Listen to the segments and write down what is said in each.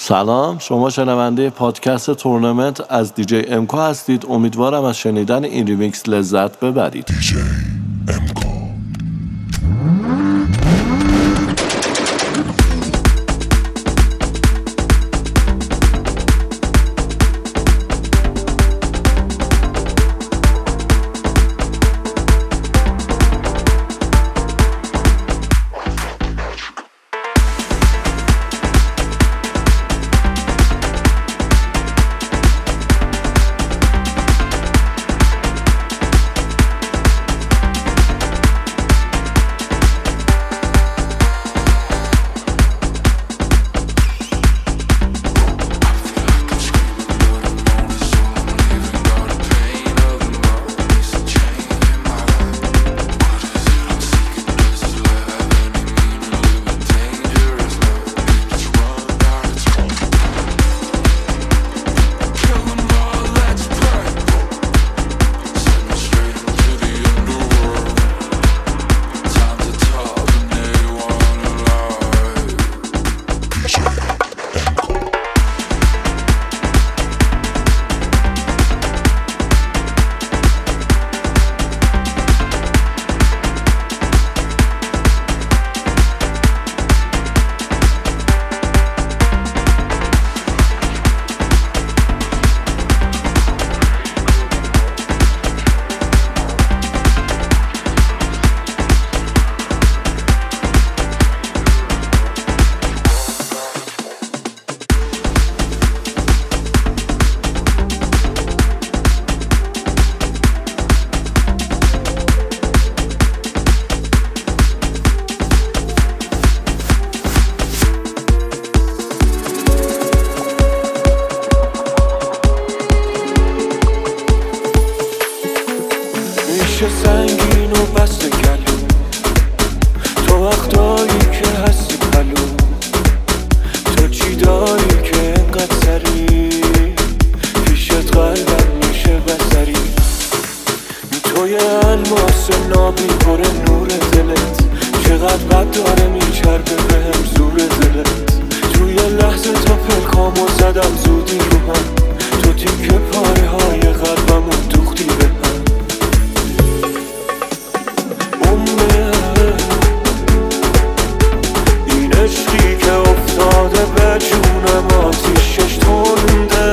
سلام، شما شنونده پادکست تورنمنت از دیجی امکو هستید. امیدوارم از شنیدن این ریمیکس لذت ببرید. دیجی امکو. سنگین و بسته گلو تو وقتایی که هستی پلو تو چی داری که انقدر سری پیشت قلبم میشه بسری تو یه الماس نابی پر نور دلت چقدر بد داره میچربه بهم زور دلت توی لحظه تا پلکامو زدم زودی رو هم تو تیکه پاره های قلبمو دوختی به هم این عشقی که افتاده به جونم آتیشش تنده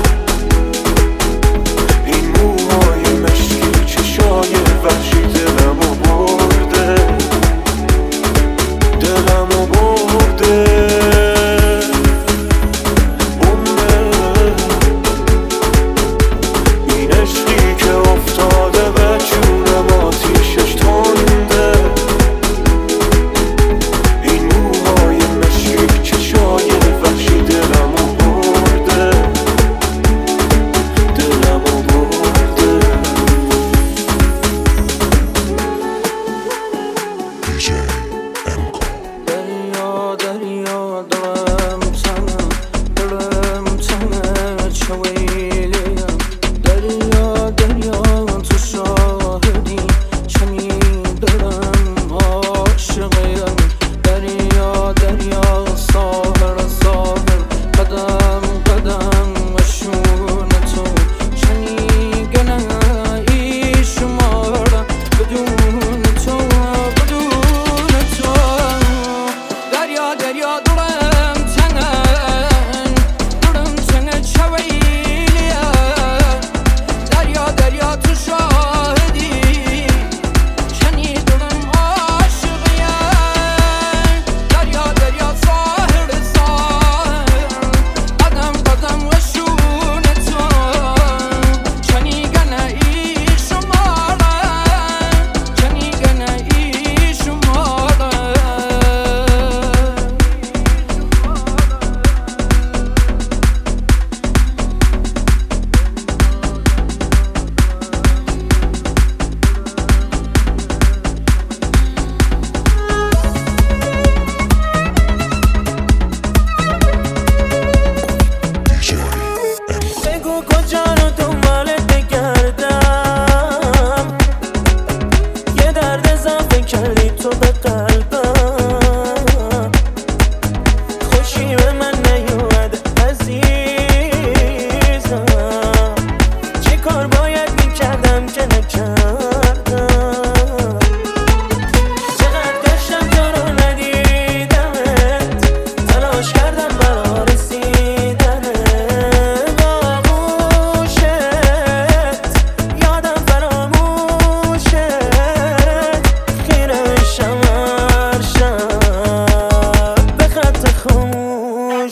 این موهای مشکی چشای وحشی دلمو برده این عشق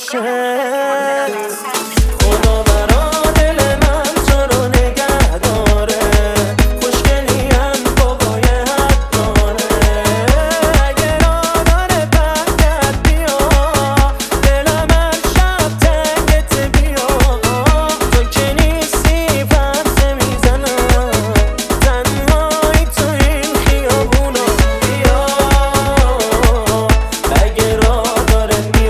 خدا برا دل من تو رو نگه داره، خوشگلیم بابای حد داره. اگه راه داره برگرد بیا، دلم هر شب تنگت بیا. تو که نیستی پرسه میزنم، تنهایی تو این خیابونا. بیا اگه راه داره بیا.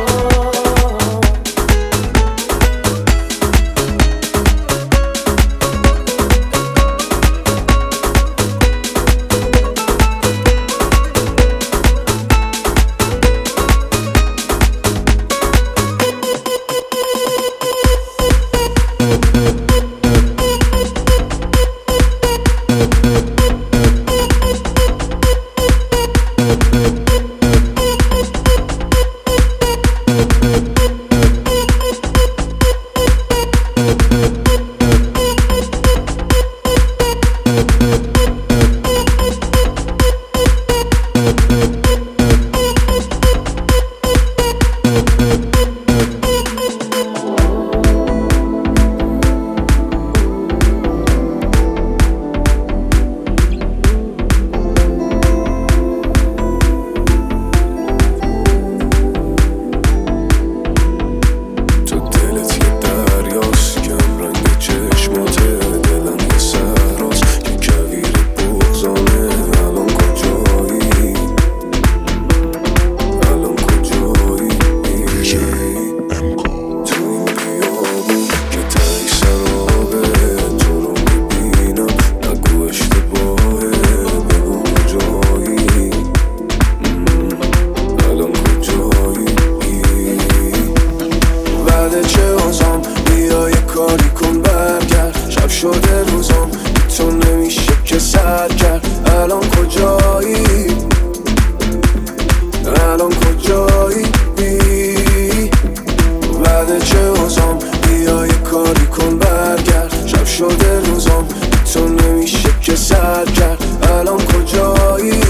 شده روزم بی تو نمیشه که سر کرد. الان کجایی؟ الان کجایی؟ بعد چه روزم بیا یه کاری کن برگرد. شب شده روزم بی تو نمیشه که سر کرد. الان کجایی؟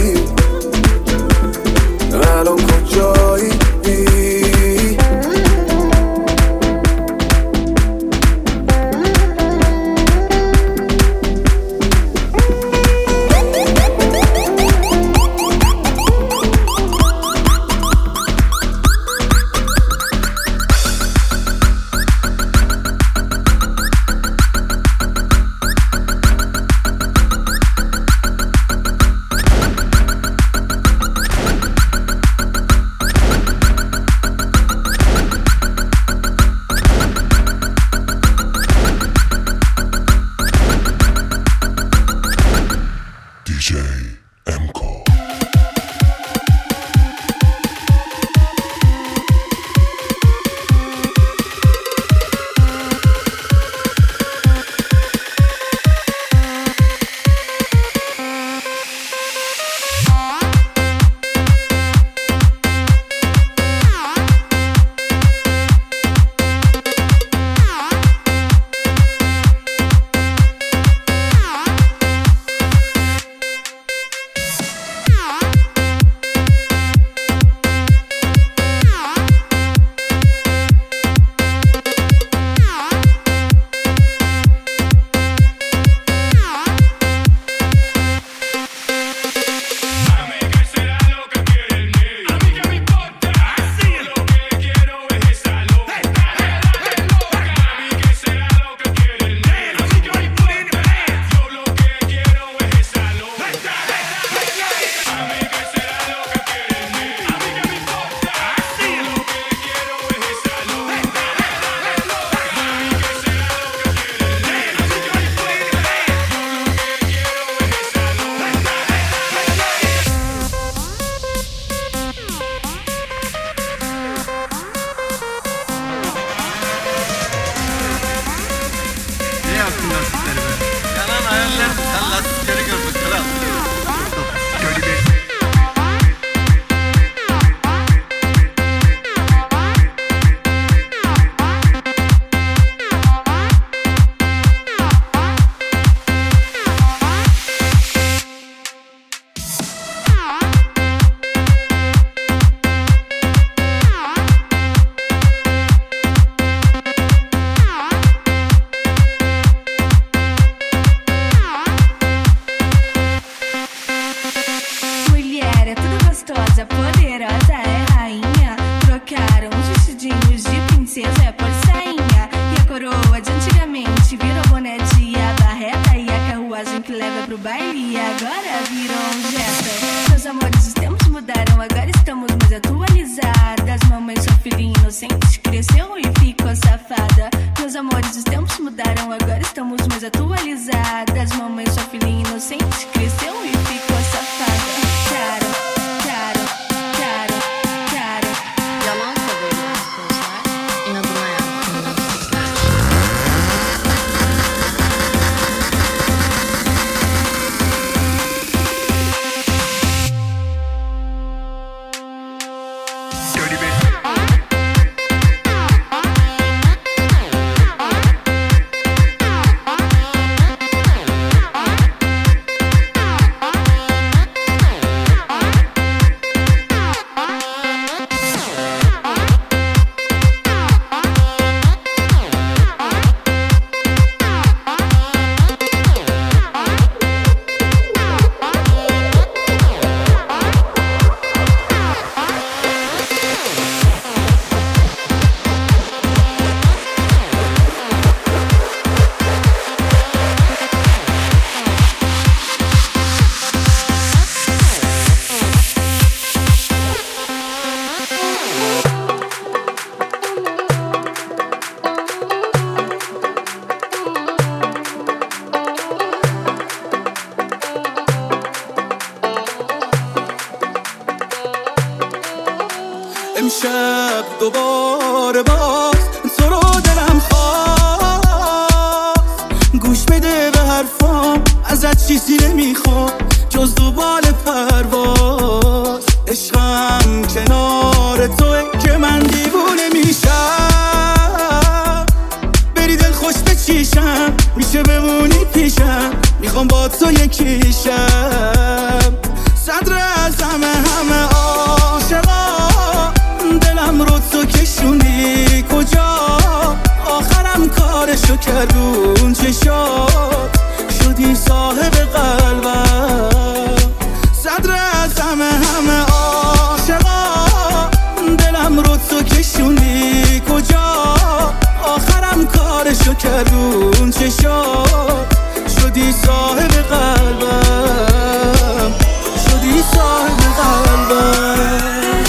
الان کجایی؟ cresceu e ficou safada. Meus amores, os tempos mudaram, agora estamos mais atualizadas. Mamãe, sua filhinha inocente, cresceu e ficou safada. Cara, cara, cara, cara. Yalan söylüyor sözler, inadına yaptığım sözler. امشب دوباره باز تو رو دلم خواست، گوش بده به حرفام، ازت چیزی نمیخوام جز دوبال پرواز. عشقم کنار توه که من دیوونه میشم، بری دل خوش بچیشم، میشه بمونی پیشم، میخوام با تو یکیشم. صدر از همه عاشقا، دلم رو تو کشونی کجا، آخرم کارشو کردون چشات، شدی صاحب قلبم. صدر از همه عاشقا، دلم رو تو کشونی کجا، آخرم کارشو کردون چشات، شدی صاحب قلبم، شدی صاحب قلبم.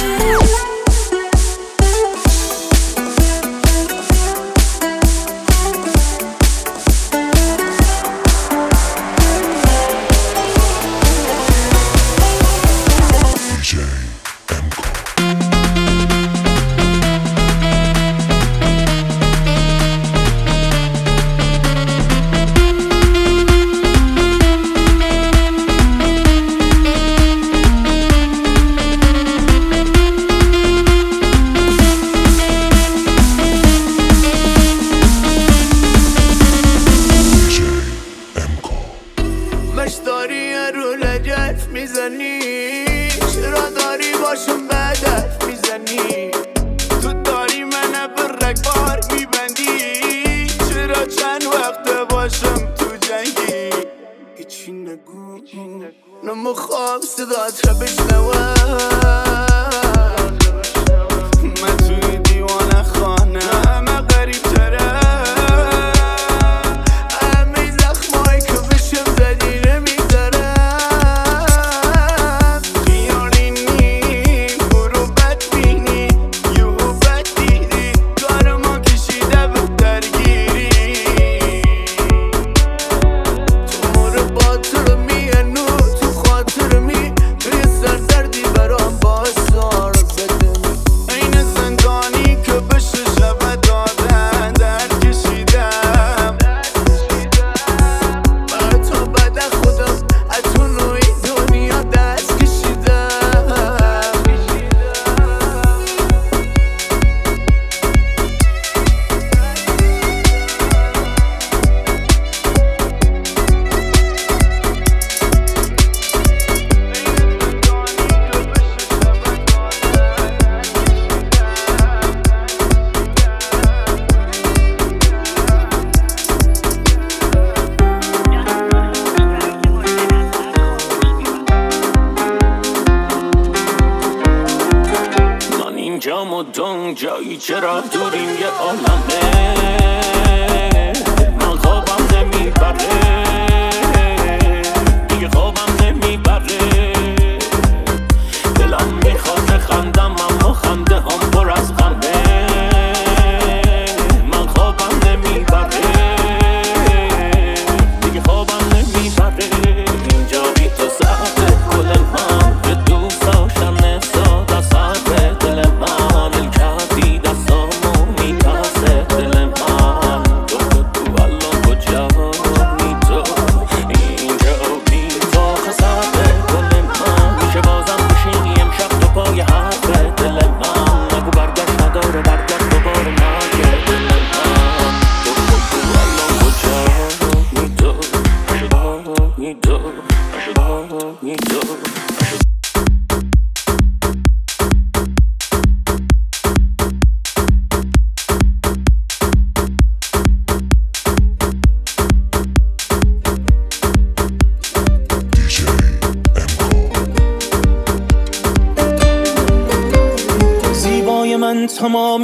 مشتاری رو لجت میزنی، چرا داری باشم بدت میزنی، تو داری منو به رگبار میبندی، چرا چند وقت باشم تو جنگی. هیچی نگو نمیخوام صدات رو بشنوم، من توی دیوانه خانه همه غریب ترم، اینجام و دون جایی چرا دوریم یه عالمه، من خوابم نمیبره، دیگه خوابم نمیبره، دلم میخواد خندم اما خنده هم پر از غمه.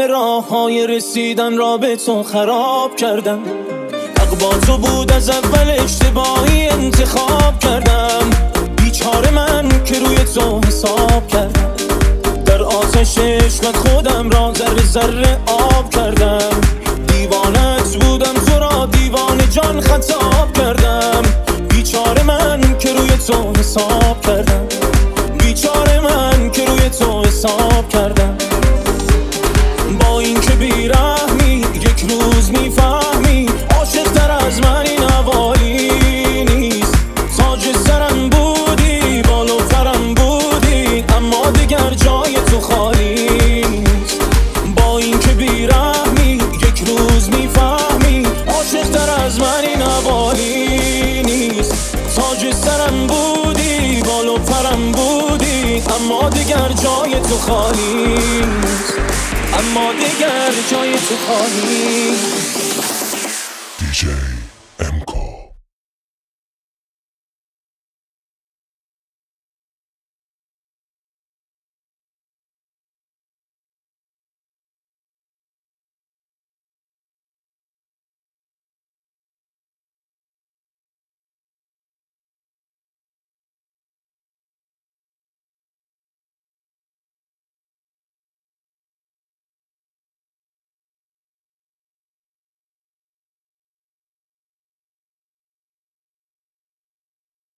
راههای رسیدن را به تو خراب کردم. حق با تو بود از اول اشتباهی انتخاب کردم. بیچاره من که روی تو حساب کردم. در آتش عشقت خودم را ذره ذره آب کردم. دیوانت بودم تو را دیوانه جان خطاب کردم. بیچاره من که روی تو حساب کردم. بیچاره من که روی تو حساب کردم. با این که بیرحمی یک روز میفهمی عاشق تر از من این حوالی نیست. تاج سرم بودی بال و پرم بودی اما دیگر جای تو خالی نیست. با این که بیرحمی یک روز میفهمی عاشق تر از من این حوالی نیست. تاج سرم بودی بال و پرم بودی اما دیگر جای تو خالی نیست. اما دیگر جای تو خالی. DJ